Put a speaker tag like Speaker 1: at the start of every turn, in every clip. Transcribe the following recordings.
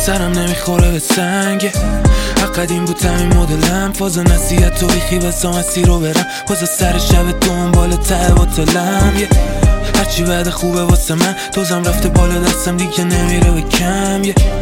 Speaker 1: سرم نمیخوره به سنگ قدیم بود همین مدلم فاز نصیحت و بیخی بسام اسی رو برم باز سر شب دنبال ته باطلم هرچی بعد خوبه واسه من دوزم رفته بالا دستم دیگه نمیره به کم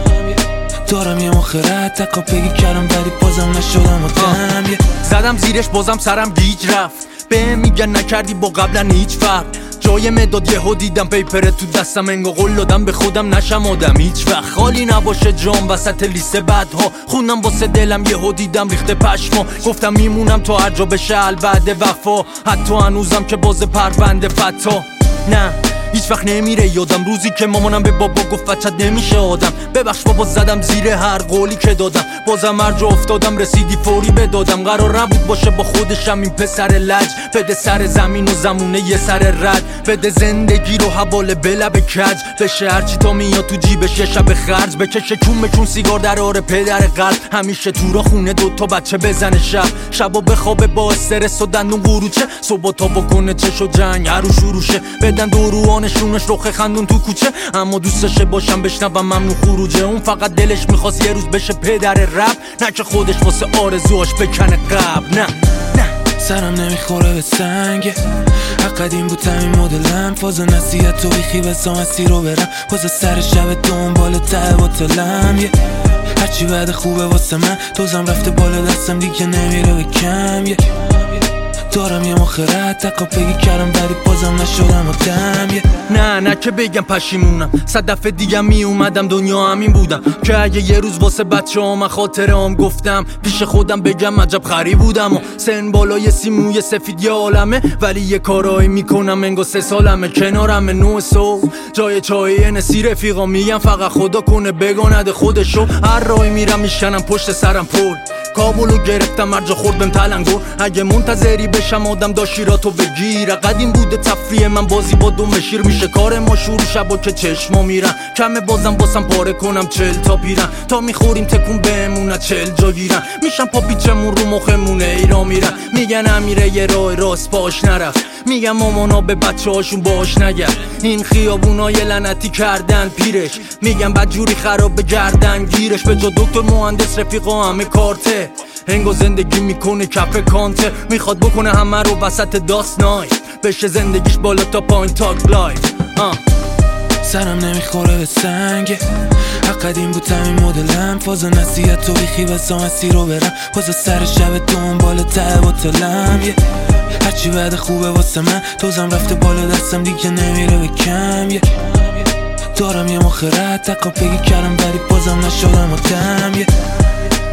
Speaker 1: دارم یه مخرت تکا پگی کردم ولی بازم نشدم آدم
Speaker 2: زدم زیرش بازم سرم گیج رفت به میگن نکردی با قبلا هیچ فرق جای مداد یهو دیدم پیپره تو دستم انگا قول دادم به خودم نشم آدم هیچ وقت خالی نباشه جام وسط لیست بدها خوندم واسه دلم یهو دیدم ریخته پشما گفتم میمونم تا هر جا بشه بعد وفا حتی هنوزم که باز پرونده فتا نه هیچ وقت نمیره یادم روزی که مامانم به بابا گفت بچت نمیشه آدم ببخش بابا زدم زیر هر قولی که دادم بازم هر جا افتادم رسیدی فوری بدادم قرار نبود باشه با خودشم این پسر لج بده سر زمین و زمونه یه سر رد بده زندگی رو حواله بلب کج بشه هرچی تا میاد تو جیبش یه شب خرج بکشه کون سیگار در آره پدر قلب همیشه تو را خونه دوتا بچه بزنه شبا بخوابه با استرس و دندون قروچه صبح تا بکنه چش و جنگ هر رو شروشه بدن نشونش رخ خندون تو کوچه اما دوستشه باشم بشنوم ممنون خروجه اون فقط دلش میخواست یه روز بشه پدر رپ نه که خودش واسه آرزوهاش بکنه قبل نه
Speaker 1: سرم نمیخوره به سنگ قدیم بود همین مدلم فاز نصیحت و بیخی بسام اسی رو برم باز سر شب دنبال ته باطلم هرچی بعد خوبه واسه من دوزم رفته بالا دستم دیگه نمیره به کم دارم یه مخرت تکا پگی کردم ولی بازم نشدم آدم
Speaker 2: نه که بگم پشیمونم 100 دفعه دیگه می اومدم دنیا همین بودم که اگه یه روز واسه بچه ها خاطرام گفتم پیش خودم بگم عجب خری بودم و سن بالای سیموی سفید یه عالمه ولی یه کارایی میکنم انگار 3 سالمه کنارم 9 صبح جای چای نسی رفیقا میگم فقط خدا کنه بگاند خودشو هر راهی میرم میشنم پشت سرم پل کابلو گرفتم هر جا خورد بهم تلنگور اگه منتظری بشم آدم داشیراتو بگیره قدیم بوده تفریح من بازی با دوم شیر میشه کار ما شروع شبا که چشما میرن کمه بازم پاره کنم 40 تا پیرن تا میخوریم تکون بهمونه 40 جا گیرن میشم پا پیچمون رو مخمونه ایرا میرن میگن امیره یه راه راست پاش نرفت میگم مامانا به بچه هاشون باش نگرد این خیابونای لعنتی کردن پیرش میگم بدجوری خراب بگردن گیرش به جا دکتر مهندس رفیقا همه کارته هنگو زندگی میکنه کف کانته میخواد بکنه همه رو وسط داست نایت بشه زندگیش بالا تا پایین تاک لایف
Speaker 1: سرم نمیخوره به سنگ قدیم بود همین مدلم فاز نصیحت و بیخی بسام اسی رو برم باز سر شب دنبال ته باطلم هرچی بعد خوبه واسه من دوزم رفته بالا دستم دیگه نمیره به کم دارم یه مخرت تکا پگی کردم ولی بازم نشدم آدم